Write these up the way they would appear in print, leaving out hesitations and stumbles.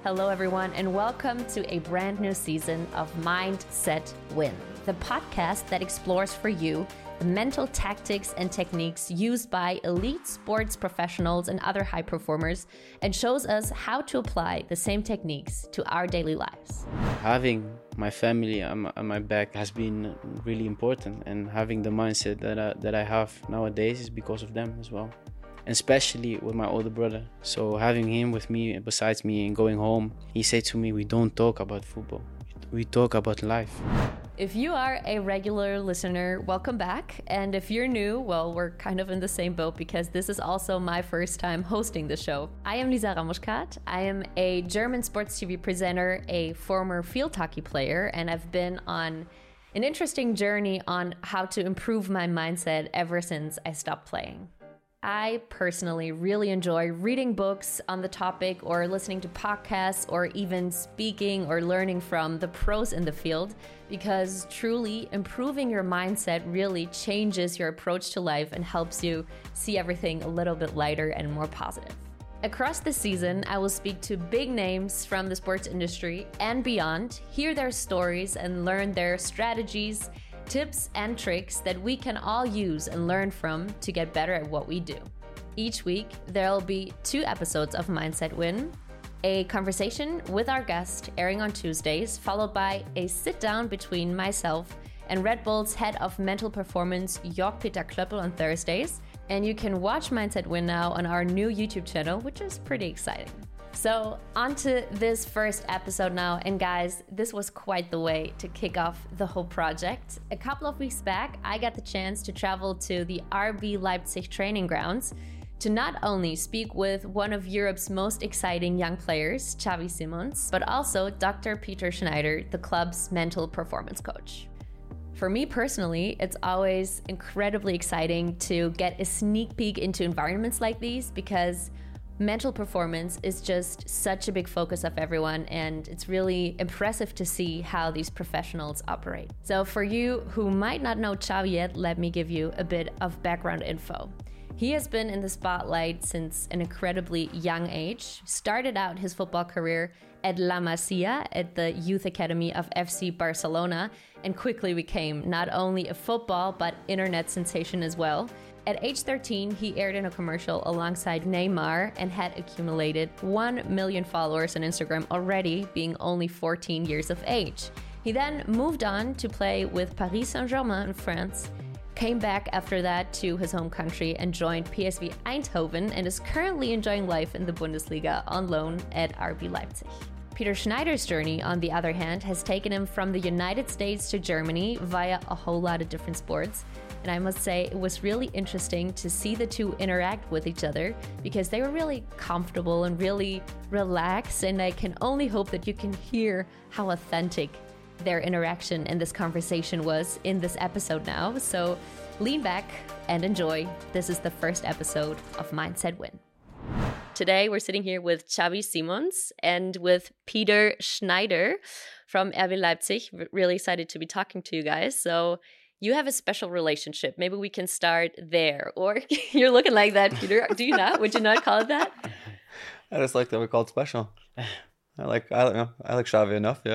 Hello, everyone, and welcome to a brand new season of Mindset Win, the podcast that explores for you the mental tactics and techniques used by elite sports professionals and other high performers and shows us how to apply the same techniques to our daily lives. Having my family on my back has been really important, and having the mindset that I have nowadays is because of them as well. And especially with my older brother. So having him with me, besides me, and going home, he said to me, we don't talk about football, we talk about life. If you are a regular listener, welcome back. And if you're new, well, we're kind of in the same boat because this is also my first time hosting the show. I am Lisa Ramuschkat. I am a German sports TV presenter, a former field hockey player, and I've been on an interesting journey on how to improve my mindset ever since I stopped playing. I personally really enjoy reading books on the topic or listening to podcasts or even speaking or learning from the pros in the field because truly improving your mindset really changes your approach to life and helps you see everything a little bit lighter and more positive. Across the season, I will speak to big names from the sports industry and beyond, hear their stories and learn their strategies, tips and tricks that we can all use and learn from to get better at what we do. Each week, there'll be 2 episodes of Mindset Win, a conversation with our guest airing on Tuesdays, followed by a sit-down between myself and Red Bull's head of mental performance, Jörg-Peter Klöppel, on Thursdays. And you can watch Mindset Win now on our new YouTube channel, which is pretty exciting. So on to this first episode now, and guys, this was quite the way to kick off the whole project. A couple of weeks back, I got the chance to travel to the RB Leipzig training grounds to not only speak with one of Europe's most exciting young players, Xavi Simons, but also Dr. Peter Schneider, the club's mental performance coach. For me personally, it's always incredibly exciting to get a sneak peek into environments like these because mental performance is just such a big focus of everyone, and it's really impressive to see how these professionals operate. So for you who might not know Xavi yet, let me give you a bit of background info. He has been in the spotlight since an incredibly young age, started out his football career at La Masia at the youth academy of FC Barcelona, and quickly became not only a football but internet sensation as well. At age 13, he aired in a commercial alongside Neymar and had accumulated 1 million followers on Instagram already, being only 14 years of age. He then moved on to play with Paris Saint-Germain in France, came back after that to his home country and joined PSV Eindhoven and is currently enjoying life in the Bundesliga on loan at RB Leipzig. Peter Schneider's journey, on the other hand, has taken him from the United States to Germany via a whole lot of different sports. And I must say, it was really interesting to see the two interact with each other because they were really comfortable and really relaxed. And I can only hope that you can hear how authentic their interaction and this conversation was in this episode now. So lean back and enjoy. This is the first episode of Mindset Win. Today, we're sitting here with Xavi Simons and with Peter Schneider from RB Leipzig. Really excited to be talking to you guys. So you have a special relationship. Maybe we can start there. Or you're looking like that, Peter. Do you not? Would you not call it that? I just like that we call it special. I like Xavi enough, yeah.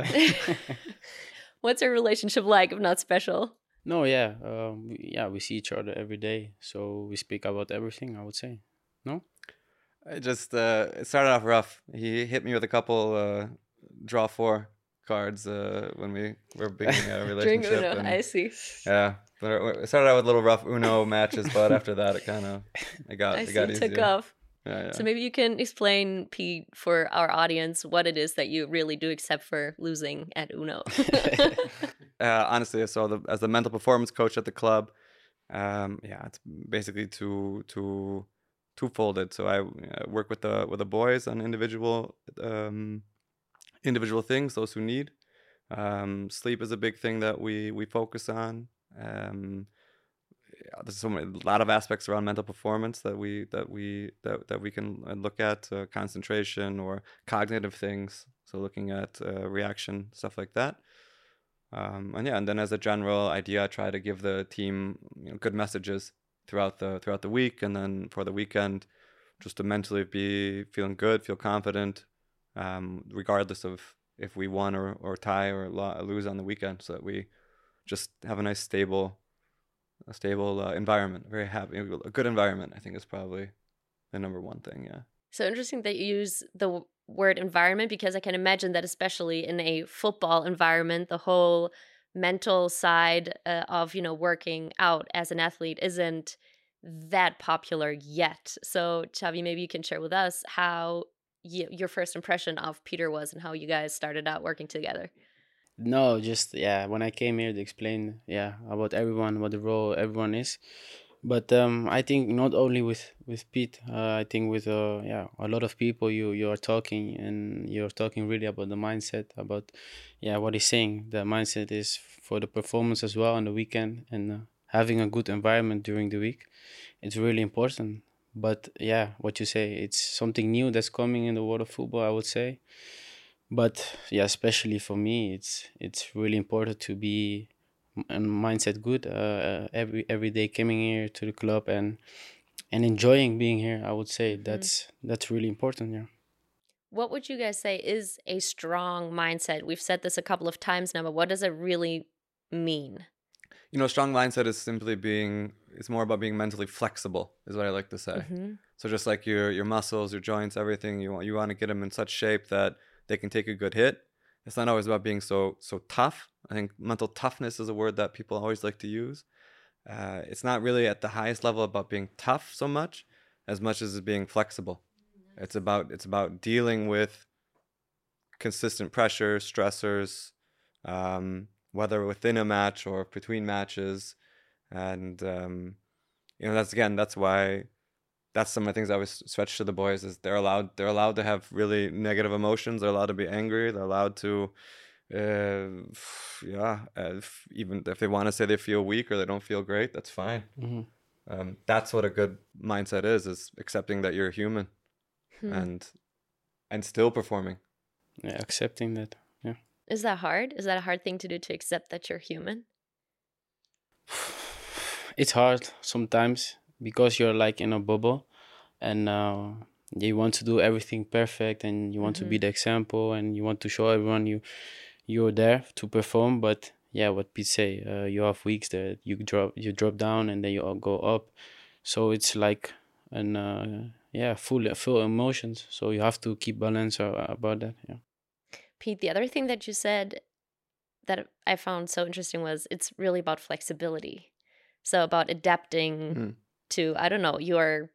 What's our relationship like if not special? No, we see each other every day. So we speak about everything, I would say. No? It started off rough. He hit me with a couple draw 4 cards when we were beginning a relationship. During Uno, I see. Yeah, but it started out with little rough Uno matches, but after that it got easier. Took off. Yeah. So maybe you can explain, Pete, for our audience, what it is that you really do except for losing at Uno. Honestly, so as the mental performance coach at the club, it's basically twofolded. So I work with the boys on individual things, those who need. Sleep is a big thing that we focus on. There's a lot of aspects around mental performance that we can look at, concentration or cognitive things. So looking at reaction, stuff like that. And then as a general idea, I try to give the team good messages throughout the week, and then for the weekend, just to mentally be feeling good, feel confident, regardless of if we won or tie or lose on the weekend, so that we just have a nice stable environment. Very happy, a good environment, I think, is probably the number one thing. Yeah. So interesting that you use the word environment, because I can imagine that especially in a football environment, the whole mental side of working out as an athlete isn't that popular yet. So Xavi, maybe you can share with us how your first impression of Peter was and how you guys started out working together. No, just when I came here to explain about everyone, what the role everyone is. But I think not only with Pete, I think with a lot of people you are talking, and you're talking really about the mindset, about what he's saying. The mindset is for the performance as well on the weekend, and having a good environment during the week. It's really important. But what you say, it's something new that's coming in the world of football, I would say. But especially for me, it's really important to be and mindset good every day coming here to the club and enjoying being here. I would say that's really important. What would you guys say is a strong mindset? We've said this a couple of times now, but what does it really mean? Strong mindset is simply it's more about being mentally flexible, is what I like to say. So just like your muscles, your joints, everything, you want to get them in such shape that they can take a good hit. It's not always about being so tough. I think mental toughness is a word that people always like to use. It's not really at the highest level about being tough so much as it's being flexible. It's about dealing with consistent pressure, stressors, whether within a match or between matches, and that's why. That's some of the things I always stretch to the boys, is they're allowed to have really negative emotions. They're allowed to be angry. They're allowed to, even if they want to say they feel weak or they don't feel great, that's fine. That's what a good mindset is accepting that you're human and still performing. Yeah, accepting that. Yeah. Is that hard? Is that a hard thing to do, to accept that you're human? It's hard sometimes because you're like in a bubble, and you want to do everything perfect, and you want to be the example, and you want to show everyone you're there to perform. But what Pete say, you have weeks that you drop down and then you all go up. So it's like full emotions. So you have to keep balance about that. Yeah. Pete, the other thing that you said that I found so interesting was it's really about flexibility. So about adapting to, I don't know, your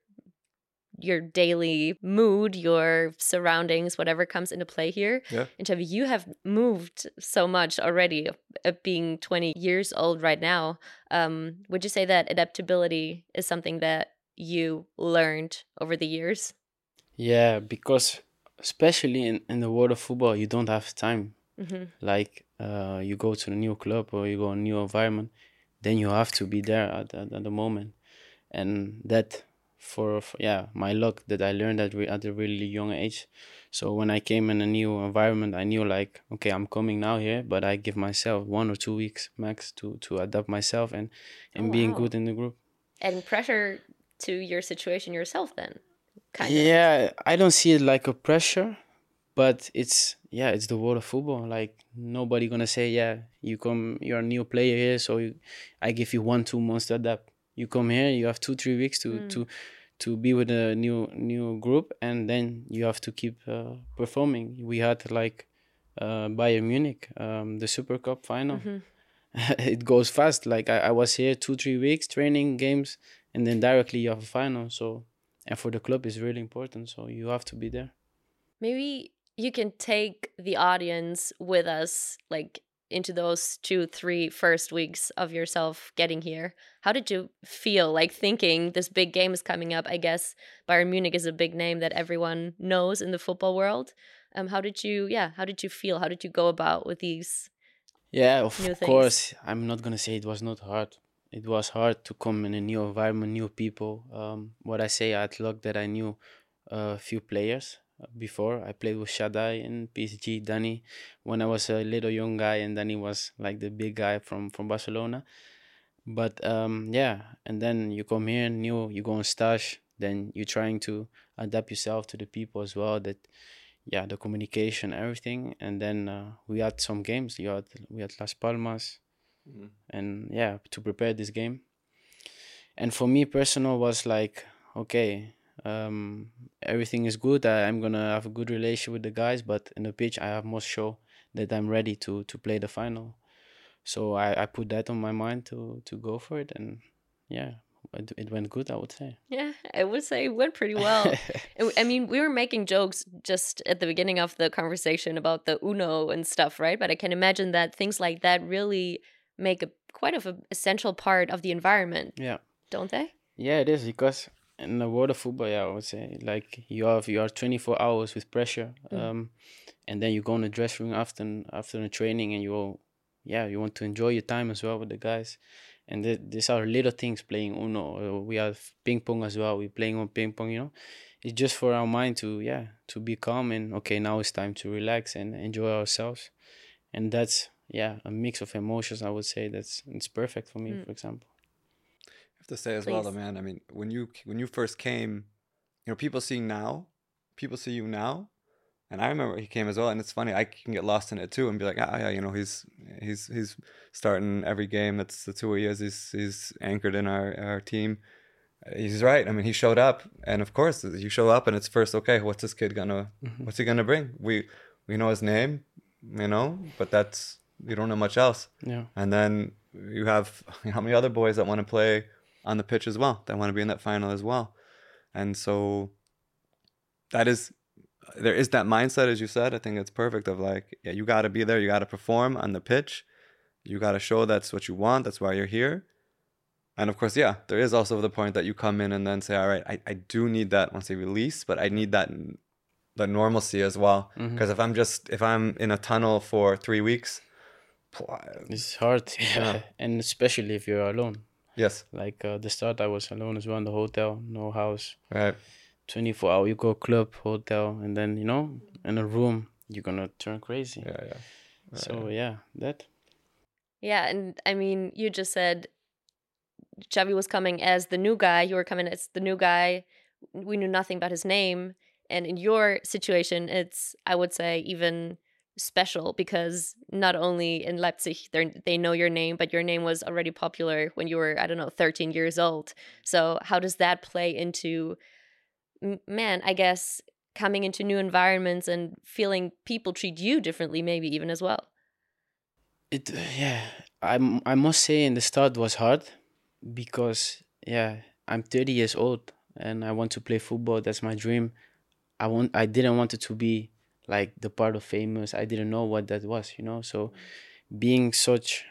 daily mood, your surroundings, whatever comes into play here. Yeah. And Xavi, you have moved so much already, being 20 years old right now. Would you say that adaptability is something that you learned over the years? Yeah, because especially in the world of football, you don't have time. Like you go to a new club or you go a new environment, then you have to be there at the moment. And that for my luck that I learned at a really young age. So when I came in a new environment, I knew like, okay, I'm coming now here, but I give myself 1 or 2 weeks max to adapt myself and being good in the group. Adding pressure to your situation yourself then, kind of. Yeah, I don't see it like a pressure, but it's the world of football. Like nobody gonna say, you're a new player here, so I give you 1-2 months to adapt. You come here, you have 2-3 weeks to be with a new group, and then you have to keep performing. We had like Bayern Munich, the Super Cup final. It goes fast. Like I was here 2-3 weeks training games, and then directly you have a final. So, and for the club it's really important. So you have to be there. Maybe you can take the audience with us, like into those 2-3 first weeks of yourself getting here. How did you feel, like thinking this big game is coming up? I guess Bayern Munich is a big name that everyone knows in the football world. How did you feel? How did you go about with these of course, I'm not gonna say it was not hard. It was hard to come in a new environment, new people. What I say, I had luck that I knew a few players before. I played with Shadai in PSG, Danny, when I was a little young guy, and Danny was like the big guy from Barcelona. But and then you come here, new, you go on stage, then you're trying to adapt yourself to the people as well, that yeah, the communication, everything. And then we had some games. We had Las Palmas, and yeah, to prepare this game. And for me, personal was like, okay, everything is good. I'm gonna have a good relation with the guys, but in the pitch, I must show that I'm ready to play the final. So I put that on my mind to go for it, and yeah, it went good, I would say. Yeah, I would say it went pretty well. I mean, we were making jokes just at the beginning of the conversation about the Uno and stuff, right? But I can imagine that things like that really make a quite of an essential part of the environment, Yeah. don't they? Yeah, it is, because in the world of football, yeah, I would say like you are 24 hours with pressure, and then you go in the dressing room after the training, and you want to enjoy your time as well with the guys, and these are little things, playing Uno. We have ping pong as well. We're playing on ping pong, It's just for our mind to be calm, and okay, now it's time to relax and enjoy ourselves, and that's a mix of emotions. I would say it's perfect for me, for example. Have to say as well, though, man. I mean, when you first came, people see you now, and I remember he came as well. And it's funny, I can get lost in it too, and be like, yeah, he's starting every game. That's who he is. He's anchored in our team. He's right. I mean, he showed up, and of course, you show up, and it's first, okay, what's this kid what's he gonna bring? We know his name, but that's, you don't know much else. Yeah. And then you have how many other boys that want to play on the pitch as well, that want to be in that final as well. And so there is that mindset, as you said. I think it's perfect, of like, yeah, you got to be there, you got to perform on the pitch, you got to show that's what you want, that's why you're here. And of course, yeah, there is also the point that you come in and then say, all right, I do need that, once they release, but I need that normalcy as well. Because if I'm in a tunnel for 3 weeks, it's hard. Yeah. And especially if you're alone. Yes. Like the start, I was alone as well in the hotel, no house. Right. 24 hours, you go club, hotel, and then, in a room, you're gonna turn crazy. Yeah, yeah. So, that. Yeah, and I mean, you just said Xavi was coming as the new guy. You were coming as the new guy. We knew nothing about his name. And in your situation, it's, I would say, even special, because not only in Leipzig they know your name, but your name was already popular when you were, I don't know, 13 years old. So how does that play into, man, I guess, coming into new environments and feeling people treat you differently, maybe even as well? I must say in the start was hard, because I'm 30 years old and I want to play football. That's my dream. I didn't want it to be like the part of famous. I didn't know what that was, so being such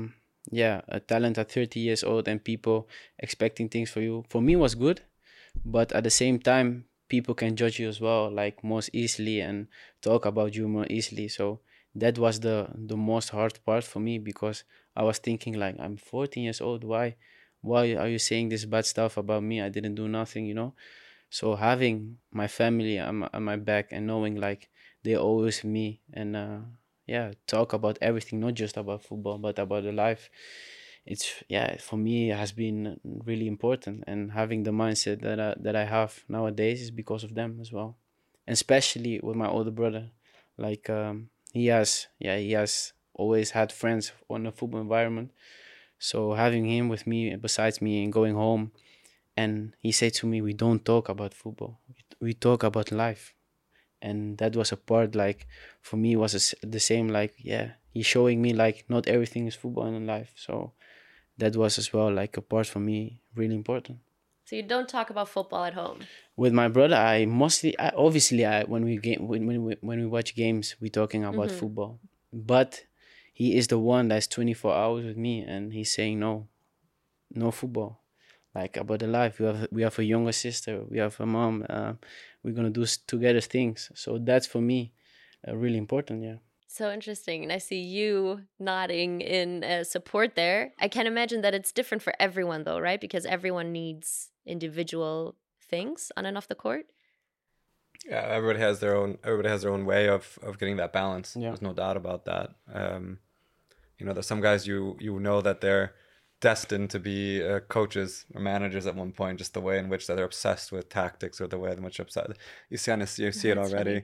a talent at 30 years old, and people expecting things for you, for me, was good. But at the same time, people can judge you as well, like, most easily, and talk about you more easily. So that was the most hard part for me, because I was thinking, like, I'm 14 years old. Why are you saying this bad stuff about me? I didn't do nothing. So having my family on my back, and knowing, like, they always with me, and talk about everything, not just about football, but about the life. It's for me, it has been really important, and having the mindset that I have nowadays is because of them as well, and especially with my older brother. Like, he has always had friends on the football environment, so having him with me, besides me, and going home, and he said to me, we don't talk about football, we talk about life. And that was a part, like, for me, was the same, like, he's showing me, like, not everything is football in life. So that was as well, like, a part for me, really important. So you don't talk about football at home? With my brother, obviously, when we watch games, we're talking about football. But he is the one that's 24 hours with me, and he's saying no football, like, about the life. We have a younger sister, we have a mom. We're gonna do together things. So that's, for me, really important. Yeah. So interesting. And I see you nodding in support there. I can imagine that it's different for everyone, though, right? Because everyone needs individual things on and off the court. Yeah, everybody has their own way of getting that balance. Yeah. There's no doubt about that. There's some guys you know that they're destined to be coaches or managers at one point, just the way in which that they're obsessed with tactics, or the way in which obsessed you see it already.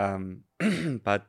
But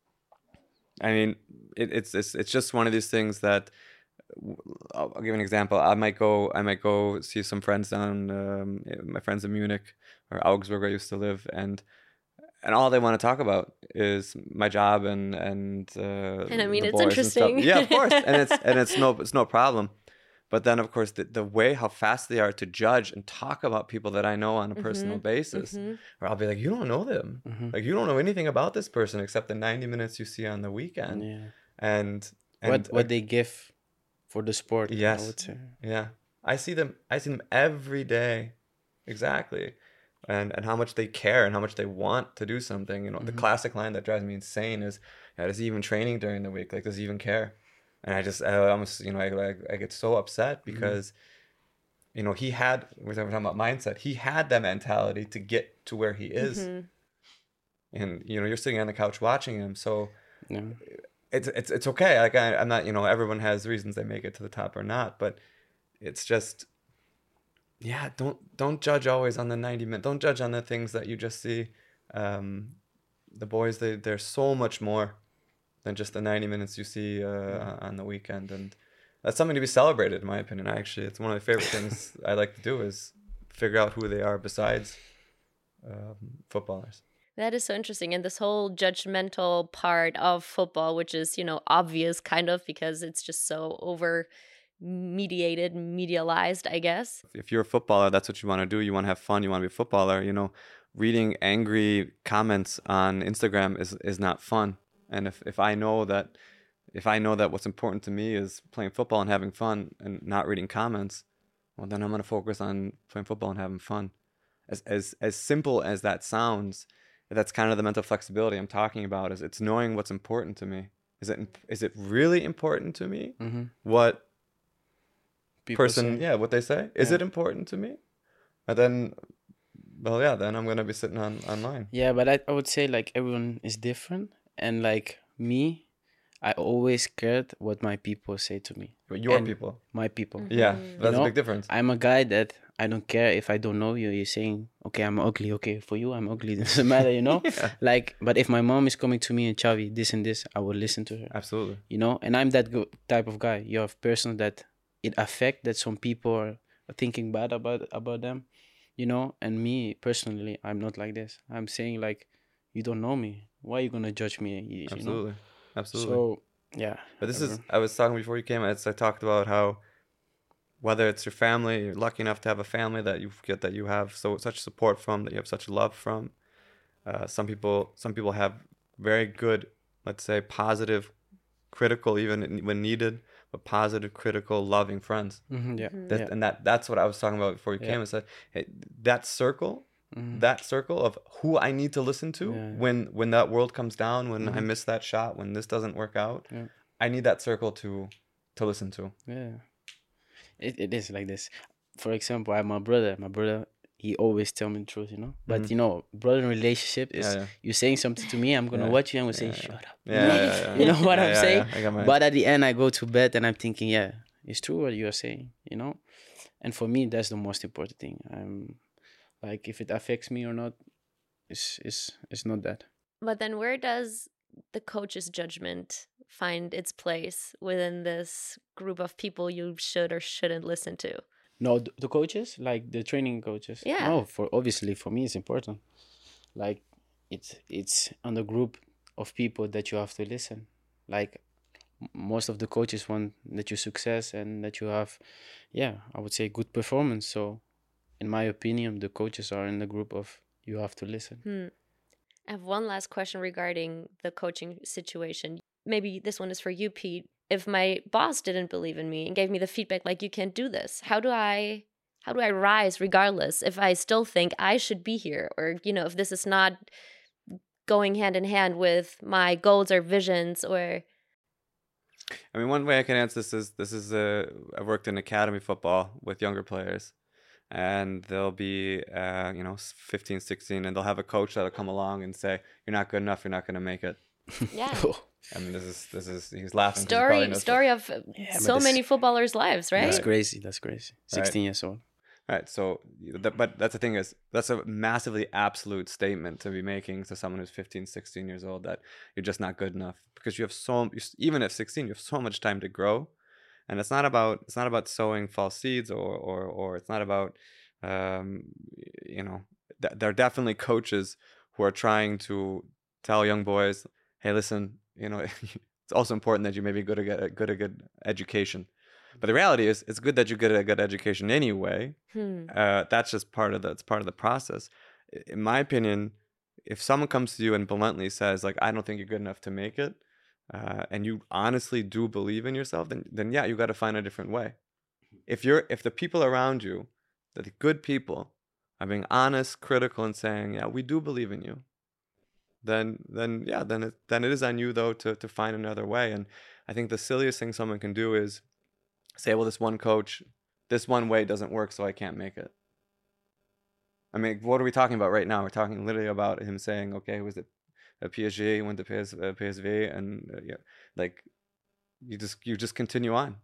I mean, it's just one of these things that I'll give you an example. I might go see some friends down, my friends in Munich or Augsburg, where I used to live, and all they want to talk about is my job and I mean, it's interesting. Yeah, of course, and it's no problem. But then, of course, the way how fast they are to judge and talk about people that I know on a personal basis, or I'll be like, you don't know them, like you don't know anything about this person except the 90 minutes you see on the weekend, and what they give for the sport. Yes, I would say. Yeah, I see them every day, exactly, and how much they care and how much they want to do something. You know, the classic line that drives me insane is, yeah, does he even training during the week? Like, does he even care? And I almost, you know, I get so upset because, you know, we're talking about mindset. He had that mentality to get to where he is. And, you know, you're sitting on the couch watching him. So it's okay. Like, I'm not, you know, everyone has reasons they make it to the top or not. But it's just, yeah, don't judge always on the 90 minutes. Don't judge on the things that you just see. The boys, they're so much more than just the 90 minutes you see on the weekend, and that's something to be celebrated, in my opinion. It's one of my favorite things I like to do is figure out who they are besides footballers. That is so interesting. And this whole judgmental part of football, which is, you know, obvious kind of because it's just so over mediated, medialized, I guess. If you're a footballer, that's what you want to do. You want to have fun. You want to be a footballer. You know, reading angry comments on Instagram is not fun. And if I know that what's important to me is playing football and having fun and not reading comments, well, then I'm going to focus on playing football and having fun. As simple as that sounds, that's kind of the mental flexibility I'm talking about. Is it's knowing what's important to me. Is it really important to me? What people person? Say. Yeah, what they say. Is it important to me? And then, well, yeah, then I'm going to be sitting online. Yeah, but I would say like everyone is different. And like me, I always cared what my people say to me. But your people? My people. Yeah, that's a big difference. I'm a guy that I don't care if I don't know you. You're saying, okay, I'm ugly. Okay, for you, I'm ugly. It doesn't matter, you know? Like, but if my mom is coming to me and Xavi, this and this, I will listen to her. Absolutely. You know? And I'm that type of guy. You have person that it affect that some people are thinking bad about them, you know? And me, personally, I'm not like this. I'm saying like, you don't know me. Why are you going to judge me? Absolutely. Know? Absolutely. So, yeah. But I was talking before you came, I talked about how whether it's your family, you're lucky enough to have a family that you have such support from, that you have such love from. Some people have very good, let's say, positive, critical, even when needed, but positive, critical, loving friends. And that's what I was talking about before you came. And said, hey, that circle of who I need to listen to when that world comes down, when I miss that shot, when this doesn't work out, I need that circle to listen to. Yeah, it is like this. For example, I have my brother, he always tell me the truth, you know. But you know, brother relationship is you saying something to me, I'm gonna watch you and I'm gonna say shut up. You know what I'm saying? But at the end I go to bed and I'm thinking, it's true what you are saying, you know. And for me that's the most important thing. I'm like, if it affects me or not, it's not that. But then where does the coach's judgment find its place within this group of people you should or shouldn't listen to? No, the coaches, like the training coaches. Yeah. No, obviously for me it's important. Like it's on the group of people that you have to listen. Like most of the coaches want that you success and that you have, I would say good performance. So in my opinion, the coaches are in the group of you have to listen. I have one last question regarding the coaching situation. Maybe this one is for you, Pete. If my boss didn't believe in me and gave me the feedback like, you can't do this, how do I rise regardless if I still think I should be here? Or, you know, if this is not going hand in hand with my goals or visions or... I mean, one way I can answer this is I've worked in academy football with younger players. And they'll be, 15, 16, and they'll have a coach that'll come along and say, you're not good enough, you're not going to make it. Yeah. I mean, this is he's laughing. 'Cause he probably knows Story of Yeah, so but many footballers' lives, right? that's Right. crazy. That's crazy. 16 years old. Right. So, but that's the thing is, that's a massively absolute statement to be making to someone who's 15, 16 years old, that you're just not good enough, because you have even at 16, you have so much time to grow. And it's not about sowing false seeds, or it's not about, um, you know, there are definitely coaches who are trying to tell young boys, hey, listen, it's also important that you maybe go to get a good education. But the reality is, it's good that you get a good education anyway. That's just it's part of the process. In my opinion, if someone comes to you and bluntly says, like, I don't think you're good enough to make it, and you honestly do believe in yourself, then yeah, you got to find a different way. If the people around you, the good people, are being honest, critical, and saying, yeah, we do believe in you, then yeah, then it is on you, though, to find another way. And I think the silliest thing someone can do is say, well, this one way doesn't work, so I can't make it. I mean, what are we talking about right now? We're talking literally about him saying, okay, was it a PSG, he went to PSV, and yeah, like, you just continue on.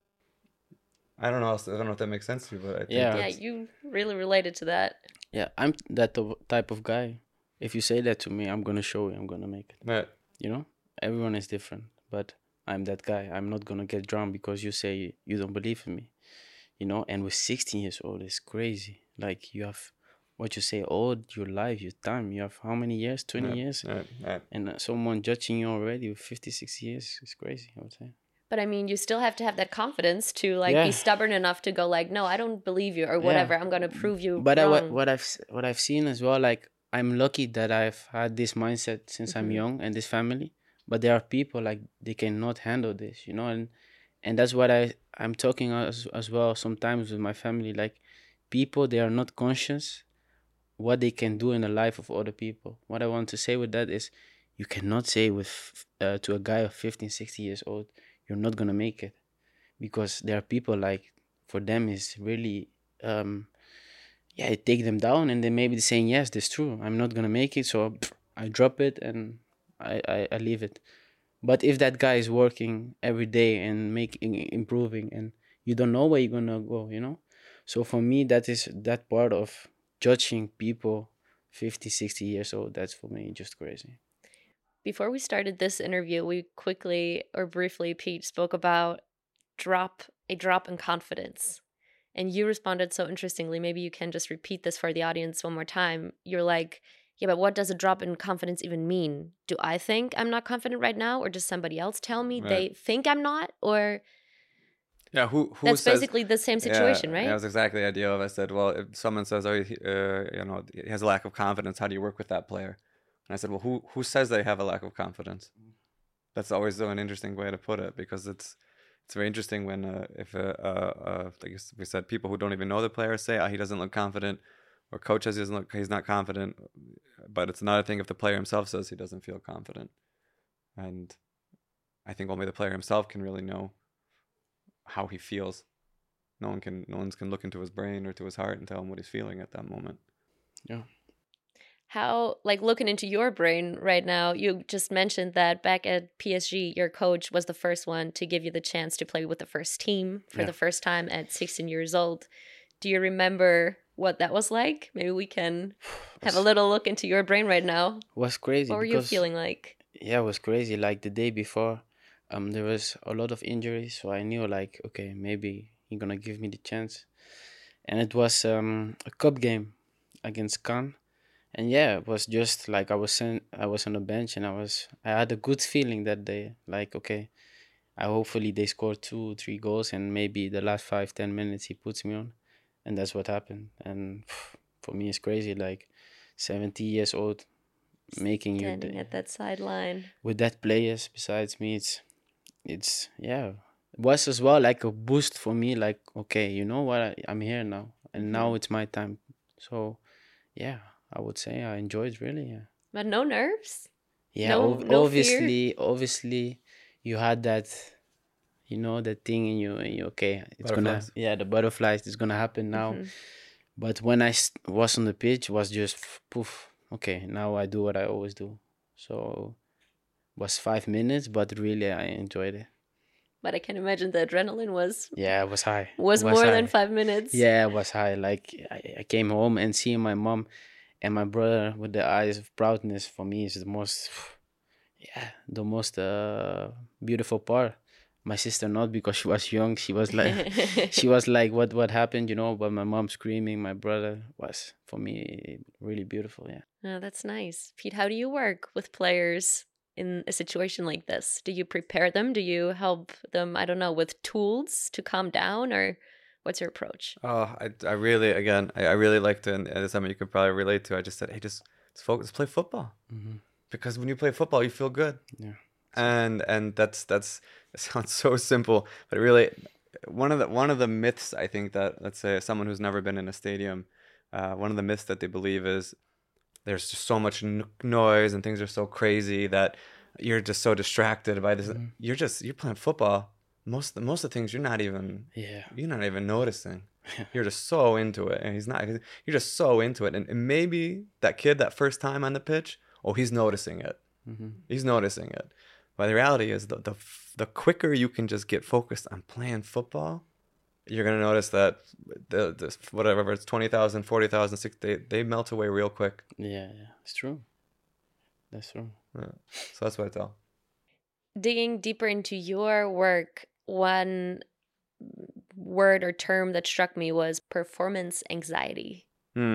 I don't know. I don't know if that makes sense to you, but I think Yeah. Yeah, you really related to that. Yeah, I'm that type of guy. If you say that to me, I'm gonna show you. I'm gonna make it. Right. You know, everyone is different, but I'm that guy. I'm not gonna get drowned because you say you don't believe in me. You know, and with 16 years old, it's crazy. Like, you have what you say all your life, your time. You have how many years? 20 years, Right. and someone judging you already with 56 years is crazy, I would say. But I mean, you still have to have that confidence to like Yeah. be stubborn enough to go like, no, I don't believe you or whatever. I'm gonna prove you But wrong. what I've seen as well, like, I'm lucky that I've had this mindset since I'm Mhm. young, and this family. But there are people, like, they cannot handle this, you know, and that's what I'm talking as well sometimes with my family. Like, people, they are not conscious what they can do in the life of other people. What I want to say with that is, you cannot say to a guy of 15, 60 years old, you're not gonna make it, because there are people, like, for them is really yeah, it take them down, and they may be saying, yes, that's true, I'm not gonna make it, so I drop it and I leave it. But if that guy is working every day and improving, and you don't know where you're gonna go, you know. So for me, that part of judging people 50, 60 years old, that's for me just crazy. Before we started this interview, we quickly or briefly, Pete, spoke about a drop in confidence. And you responded so interestingly. Maybe you can just repeat this for the audience one more time. You're like, yeah, but what does a drop in confidence even mean? Do I think I'm not confident right now? Or does somebody else tell me they think I'm not? Or Yeah, who that's says, basically the same situation, right? That was exactly the idea of. I said, well, if someone says, oh, he has a lack of confidence, how do you work with that player? And I said, well, who says they have a lack of confidence? That's always an interesting way to put it, because it's very interesting when like we said, people who don't even know the player say, he doesn't look confident, or coach says he's not confident. But it's another thing if the player himself says he doesn't feel confident. And I think only the player himself can really know how he feels. No one can look into his brain or to his heart and tell him what he's feeling at that moment. Yeah. How, like, looking into your brain right now, you just mentioned that back at PSG, your coach was the first one to give you the chance to play with the first team for the first time at 16 years old. Do you remember what that was like? Maybe we can have a little look into your brain right now. It was crazy. What were you feeling like? Yeah, it was crazy. Like, the day before, there was a lot of injuries, so I knew, like, okay, maybe he's gonna give me the chance. And it was a cup game against Cannes. And yeah, it was just like I was on the bench, and I had a good feeling that day. Like, okay, hopefully they score 2-3 goals, and maybe the last 5-10 minutes he puts me on, and that's what happened. And for me, it's crazy. Like, 70 years old, making you Standing at that sideline with that players besides me, it's yeah. It was as well like a boost for me. Like, okay, you know what? I'm here now, and now it's my time. So yeah, I would say I enjoyed really. Yeah. But no nerves? Yeah, No fear? obviously, you had that, that thing in you, and okay, it's Butterflies. the butterflies is gonna happen now. But when I was on the pitch, it was just poof. Okay, now I do what I always do. So was 5 minutes, but really I enjoyed it. But I can imagine the adrenaline was Yeah, it was high. was It more than high. 5 minutes. Yeah, it was high. Like I came home and seeing my mom and my brother with the eyes of proudness for me is the most, yeah, the most beautiful part. My sister not, because she was young. She was like, she was like, what happened, you know? But my mom screaming, my brother was for me really beautiful. Yeah. Oh, that's nice. Pete, how do you work with players in a situation like this? Do you prepare them? Do you help them, I don't know, with tools to calm down, or what's your approach? Oh, I really, again, I really like to, and it's something you could probably relate to. I just said, hey, just focus, play football, because when you play football, you feel good. Yeah. And that's it sounds so simple, but really, one of the myths, I think, that, let's say, someone who's never been in a stadium, one of the myths that they believe is there's just so much noise and things are so crazy that you're just so distracted by this. You're playing football. Most of the things you're not even noticing. You're just so into it, and you're just so into it, and maybe that kid that first time on the pitch, he's noticing it. He's noticing it. But the reality is, the quicker you can just get focused on playing football, you're gonna notice that the whatever it's 20,000, 40,000, 60, they melt away real quick. Yeah, it's true. That's true. Yeah. So that's what I tell. Digging deeper into your work, one word or term that struck me was performance anxiety.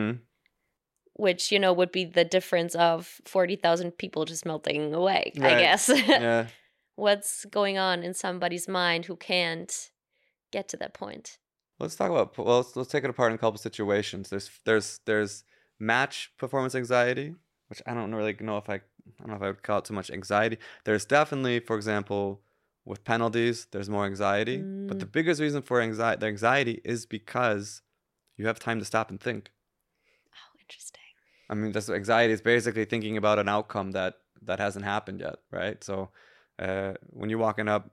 Which, would be the difference of 40,000 people just melting away, right. I guess. Yeah. What's going on in somebody's mind who can't get to that point? Let's talk about, let's take it apart in a couple situations. There's match performance anxiety, which I don't really know if I would call it too much anxiety. There's definitely, for example, with penalties, there's more anxiety. But the biggest reason for the anxiety is because you have time to stop and think. Oh, interesting. I mean, that's anxiety is basically thinking about an outcome that hasn't happened yet, right? So when you're walking up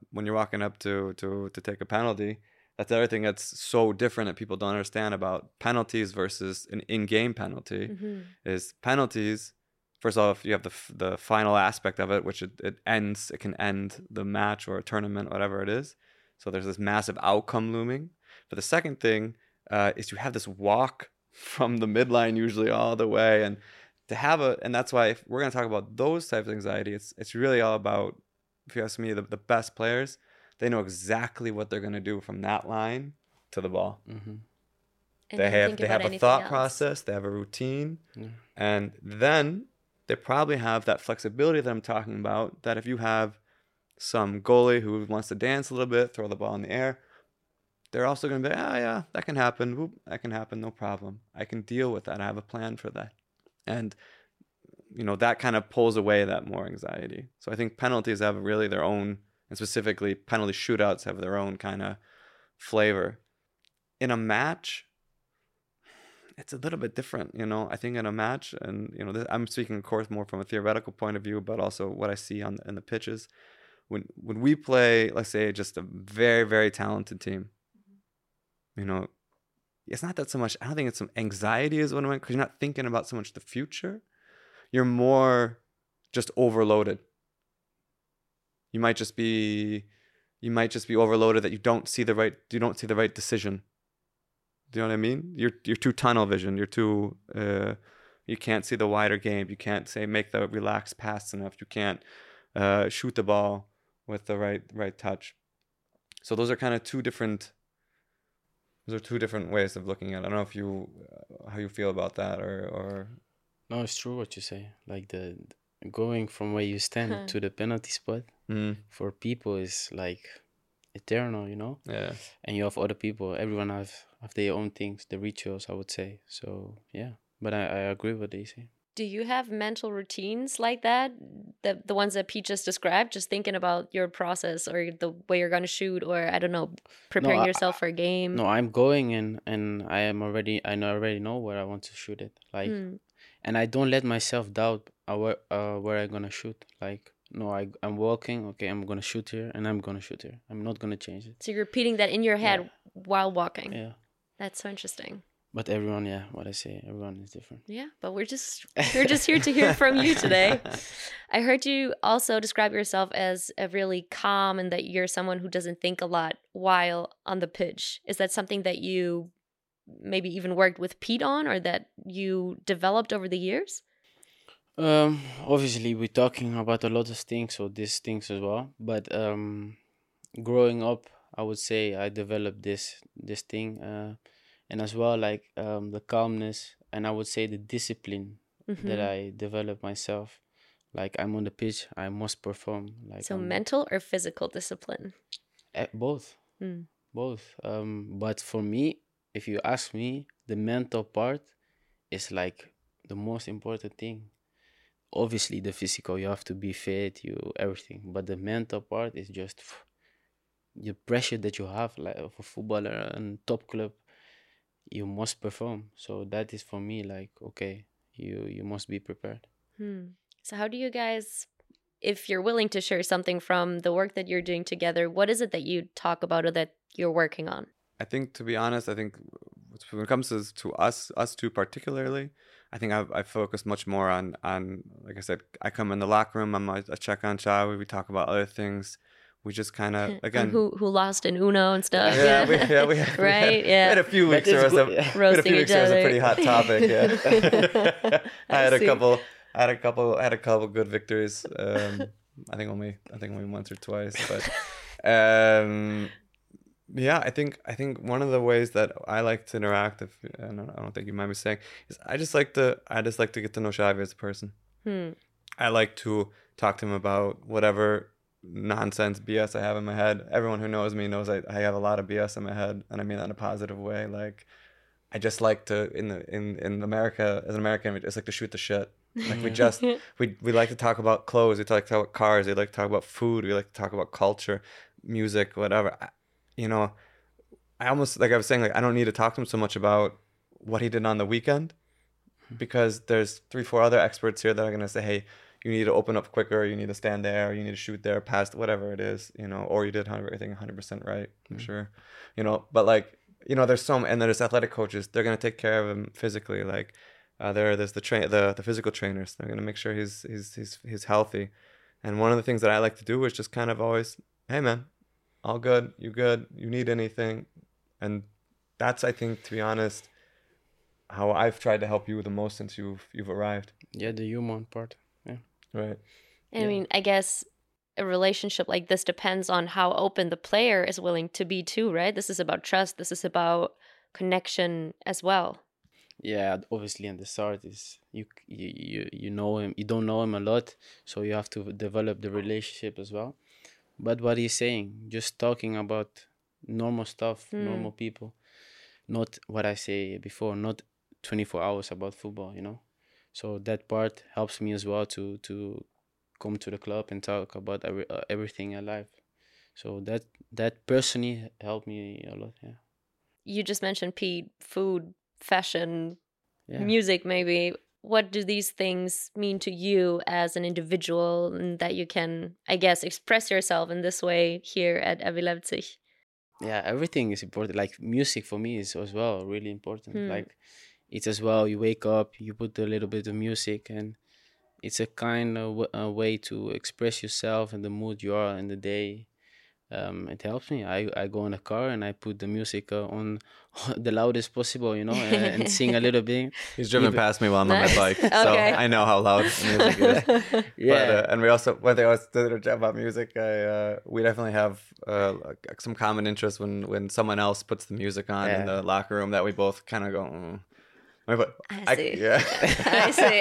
to take a penalty, that's everything that's so different that people don't understand about penalties versus an in-game penalty. Is penalties, first off, you have the final aspect of it, which it can end the match or a tournament, whatever it is. So there's this massive outcome looming. But the second thing is you have this walk from the midline usually all the way, and that's why, if we're going to talk about those types of anxiety, it's really all about, if you ask me, the best players, they know exactly what they're going to do from that line to the ball. They have a thought process, they have a routine, and then they probably have that flexibility that I'm talking about, that if you have some goalie who wants to dance a little bit, throw the ball in the air, they're also going to be, yeah, that can happen. Whoop, that can happen, no problem. I can deal with that. I have a plan for that. And, that kind of pulls away that more anxiety. So I think penalties have really their own, and specifically penalty shootouts have their own kind of flavor. In a match, it's a little bit different, I think in a match, and, I'm speaking, of course, more from a theoretical point of view, but also what I see in the pitches. When we play, let's say, just a very, very talented team, it's not that so much, I don't think it's some anxiety is what I meant, because you're not thinking about so much the future. You're more just overloaded. You might just be overloaded that you don't see the right decision. Do you know what I mean? You're too tunnel vision. You're too you can't see the wider game. You can't make the relaxed pass enough. You can't shoot the ball with the right touch. So those are kind of two different ways of looking at it. I don't know if you how you feel about that or. No, it's true what you say. Like the going from where you stand to the penalty spot for people is like eternal, Yeah. And you have other people. Everyone have their own things, the rituals, I would say. So yeah, but I agree with what they say. Do you have mental routines like that? The ones that Pete just described, just thinking about your process or the way you're going to shoot, or I don't know, preparing yourself for a game? No, I'm going in and I already know where I want to shoot it. Like, and I don't let myself doubt where I'm going to shoot. Like, no, I'm walking, okay, I'm going to shoot here and I'm going to shoot here. I'm not going to change it. So you're repeating that in your head while walking. Yeah. That's so interesting. But everyone, what I say, everyone is different. Yeah, but we're just here to hear from you today. I heard you also describe yourself as a really calm and that you're someone who doesn't think a lot while on the pitch. Is that something that you maybe even worked with Pete on or that you developed over the years? Obviously, we're talking about a lot of things, so these things as well. But growing up, I would say I developed this thing, and as well like the calmness, and I would say the discipline that I developed myself. Like I'm on the pitch, I must perform. Like So mental or physical discipline? both, both. But for me, if you ask me, the mental part is like the most important thing. Obviously, the physical, you have to be fit, you everything. But the mental part is just the pressure that you have, like of a footballer and top club. You must perform. So that is for me like okay, you must be prepared. So how do you guys, if you're willing to share something from the work that you're doing together, what is it that you talk about or that you're working on? I think, to be honest, I think when it comes to us two particularly, I think I focus much more on like I said, I come in the locker room, I check on Xavi, we talk about other things. We just kind of again who lost in Uno and stuff. Yeah, we right. we had a few weeks there was a roasting each other. A pretty hot topic. Yeah, I had a couple good victories. I think only once or twice, but yeah, I think one of the ways that I like to interact, and I don't think you mind me saying, is I just like to get to know Xavi as a person. I like to talk to him about whatever nonsense BS I have in my head. Everyone who knows me knows I have a lot of BS in my head, and I mean that in a positive way. Like, I just like to in America, as an American, we just like to shoot the shit. Like we like to talk about clothes, we like to talk about cars, we like to talk about food, we like to talk about culture, music, whatever. I almost, like I was saying, like I don't need to talk to him so much about what he did on the weekend, because there's 3-4 other experts here that are gonna say, hey, you need to open up quicker, you need to stand there, you need to shoot there, past whatever it is, or you did everything 100% right, I'm sure, but like, there's and there's athletic coaches, they're going to take care of him physically, like there's the physical trainers, they're going to make sure he's healthy. And one of the things that I like to do is just kind of always, hey man, all good, you need anything. And that's, I think, to be honest, how I've tried to help you the most since you've arrived. Yeah, the human part. Yeah. Right. And I mean, I guess a relationship like this depends on how open the player is willing to be too, right? This is about trust. This is about connection as well. Yeah, obviously, in the start is you know him, you don't know him a lot, so you have to develop the relationship as well. But what he's saying, just talking about normal stuff, normal people, not what I say before, not 24 hours about football, So that part helps me as well to come to the club and talk about everything in life. So that personally helped me a lot. Yeah. You just mentioned Pete, food, fashion, music, maybe. What do these things mean to you as an individual, and that you can, I guess, express yourself in this way here at RB Leipzig? Yeah, everything is important. Like music for me is as well really important. Like it's as well, you wake up, you put a little bit of music, and it's a kind of a way to express yourself and the mood you are in the day. It helps me. I go in a car and I put the music on the loudest possible, and sing a little bit. He's driven past me while I'm on my bike, so Okay. I know how loud the music is. Yeah, but, and we also, when they always did a job about music, we definitely have some common interest when someone else puts the music on in the locker room, that we both kind of go. But I see. Yeah. I see.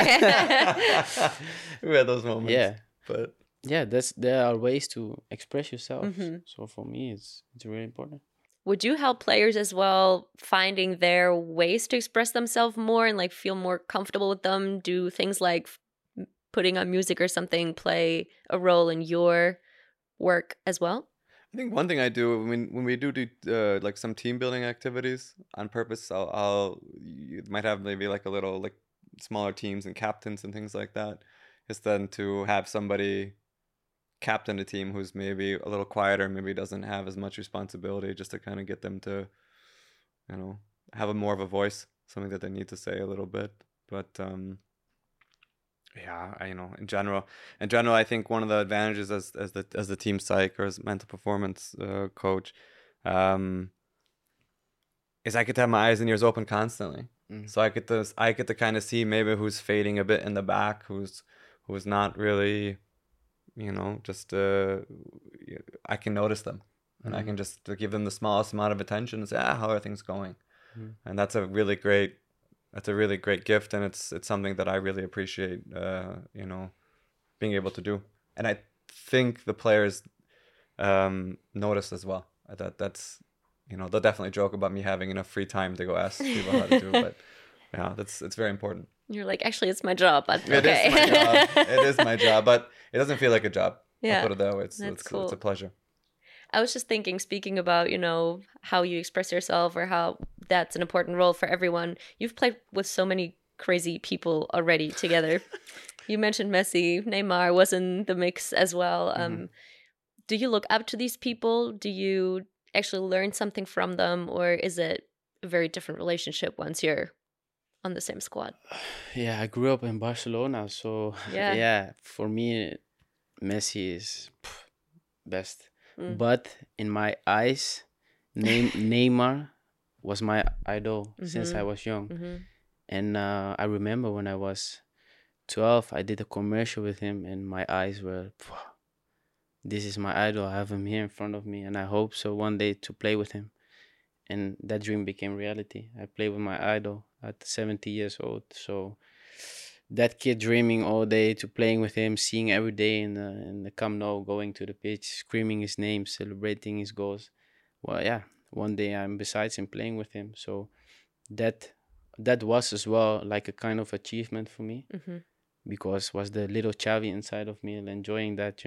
Okay. We had those moments. Yeah, but yeah, there are ways to express yourself. So for me, it's really important. Would you help players as well finding their ways to express themselves more and like feel more comfortable with them? Do things like putting on music or something play a role in your work as well? I think one thing I do when we do like some team building activities on purpose, you might have maybe like a little like smaller teams and captains and things like that, is then to have somebody captain a team who's maybe a little quieter, maybe doesn't have as much responsibility, just to kind of get them to, have more of a voice, something that they need to say a little bit. But Yeah, in general, I think one of the advantages as the team psych or as mental performance coach, um, is I get to have my eyes and ears open constantly. So I get to kind of see maybe who's fading a bit in the back, who's not really, just I can notice them, and I can just give them the smallest amount of attention and say, how are things going? And that's a really great gift, and it's something that I really appreciate, being able to do. And I think the players notice as well. That's they'll definitely joke about me having enough free time to go ask people how to do, but yeah, it's very important. You're like, actually, it's my job, but It okay. is my job. It is my job, but it doesn't feel like a job. Yeah, I'll put it that way. that's cool. It's a pleasure. I was just thinking, speaking about, how you express yourself or how that's an important role for everyone. You've played with so many crazy people already together. You mentioned Messi, Neymar was in the mix as well. Do you look up to these people? Do you actually learn something from them? Or is it a very different relationship once you're on the same squad? Yeah, I grew up in Barcelona, so yeah, for me, Messi is best. But in my eyes, Neymar was my idol since I was young. And I remember when I was 12, I did a commercial with him, and my eyes were, this is my idol. I have him here in front of me, and I hope so one day to play with him. And that dream became reality. I played with my idol at 70 years old. So that kid dreaming all day to playing with him, seeing every day in the Camp Nou, going to the pitch, screaming his name, celebrating his goals. Well, yeah, one day I'm besides him playing with him. So that was as well like a kind of achievement for me, because was the little Xavi inside of me and enjoying that,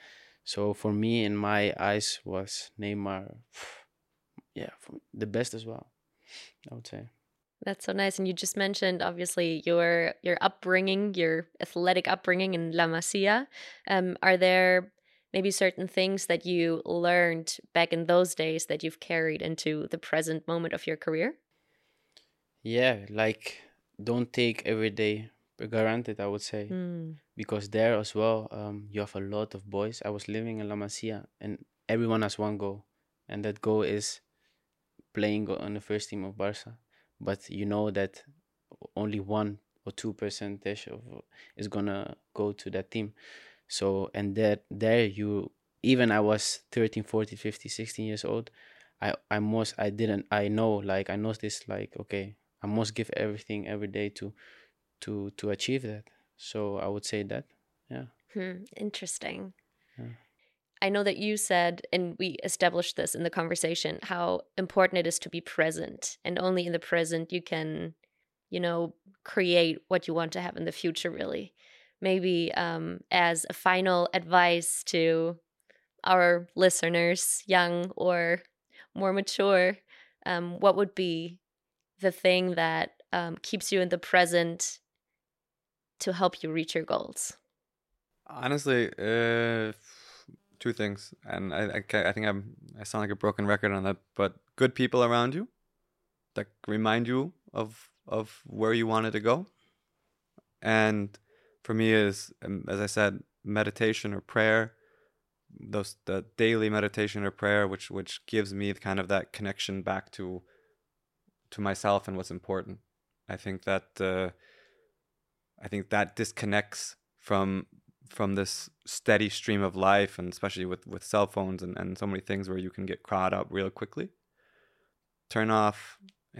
So for me, in my eyes, was Neymar, yeah, the best as well, I would say. That's so nice. And you just mentioned, obviously, your upbringing, your athletic upbringing in La Masia. Are there maybe certain things that you learned back in those days that you've carried into the present moment of your career? Yeah, like don't take every day for granted, I would say. Because there as well, you have a lot of boys. I was living in La Masia, and everyone has one goal, and that goal is playing on the first team of Barca. But you know that only 1 or 2% is gonna go to that team. So, and that there you, even I was 13, 14, 15, 16 years old, I know this, like, okay, I must give everything every day to achieve that. So I would say that, yeah. Interesting. Yeah. I know that you said, and we established this in the conversation, how important it is to be present. And only in the present you can, create what you want to have in the future, really. Maybe as a final advice to our listeners, young or more mature, what would be the thing that keeps you in the present to help you reach your goals? Honestly, two things, and I think I sound like a broken record on that, but good people around you that remind you of where you wanted to go, and for me is, as I said, meditation or prayer. The daily meditation or prayer, which gives me kind of that connection back to myself and what's important. I think that disconnects from this steady stream of life, and especially with cell phones and so many things where you can get caught up real quickly. Turn off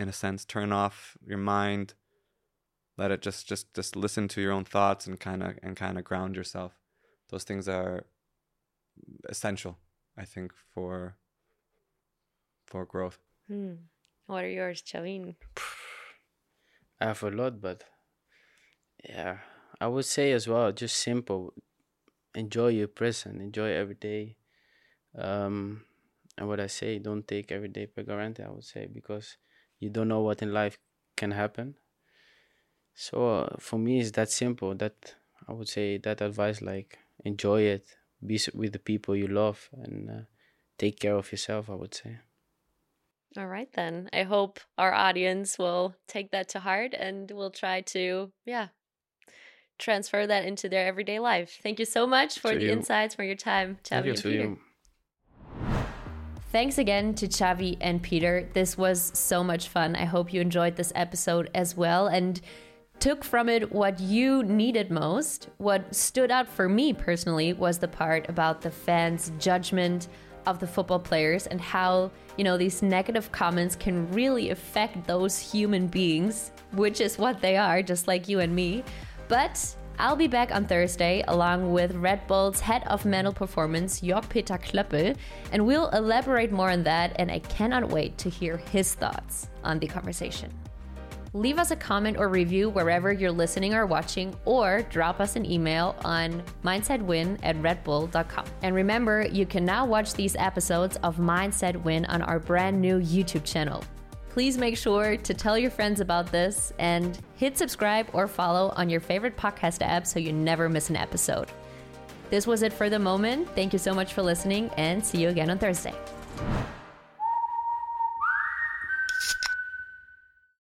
your mind, let it just listen to your own thoughts and kind of ground yourself. Those things are essential, I think, for growth. What are yours, Chavin? I have a lot, but yeah, I would say as well, just simple. Enjoy your present, enjoy every day. And what I say, don't take every day for granted, I would say, because you don't know what in life can happen. So for me, it's that simple. That I would say that advice, like enjoy it, be with the people you love, and take care of yourself, I would say. All right, then. I hope our audience will take that to heart and will try to, transfer that into their everyday life. Thank you so much for the insights, for your time, Xavi and Peter. Thanks again to Xavi and Peter. This was so much fun. I hope you enjoyed this episode as well and took from it what you needed most. What stood out for me personally was the part about the fans' judgment of the football players and how, these negative comments can really affect those human beings, which is what they are, just like you and me. But I'll be back on Thursday along with Red Bull's head of mental performance, Jörg-Peter Klöppel, and we'll elaborate more on that, and I cannot wait to hear his thoughts on the conversation. Leave us a comment or review wherever you're listening or watching, or drop us an email on mindsetwin@redbull.com. And remember, you can now watch these episodes of Mindset Win on our brand new YouTube channel. Please make sure to tell your friends about this and hit subscribe or follow on your favorite podcast app so you never miss an episode. This was it for the moment. Thank you so much for listening, and see you again on Thursday.